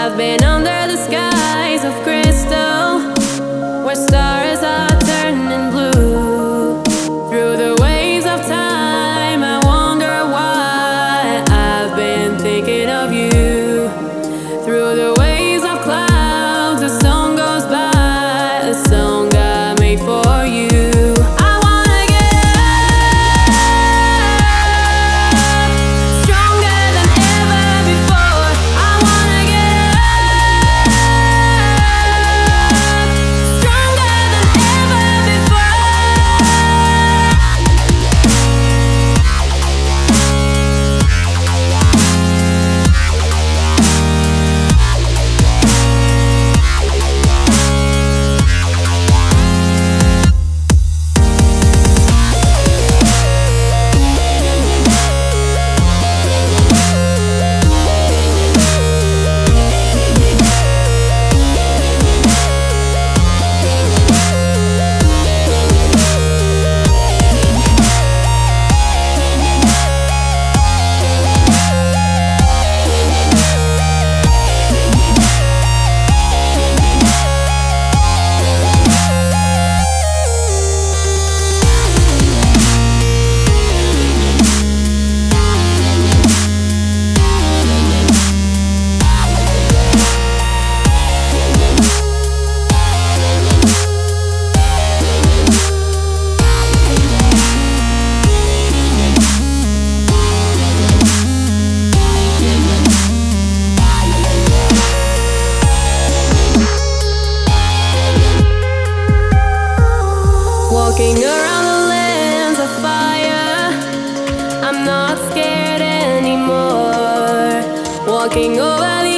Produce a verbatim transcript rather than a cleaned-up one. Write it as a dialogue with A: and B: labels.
A: I've been under the skies of crystal, where stars are turning blue. Through the waves of time, I wonder why I've been thinking of you. Through the waves of clouds, a song goes by, a song I made for you. I wanna get up, stronger than ever before. I wanna get up, stronger than ever walking around the lands of fire, I'm not scared anymore. Walking over the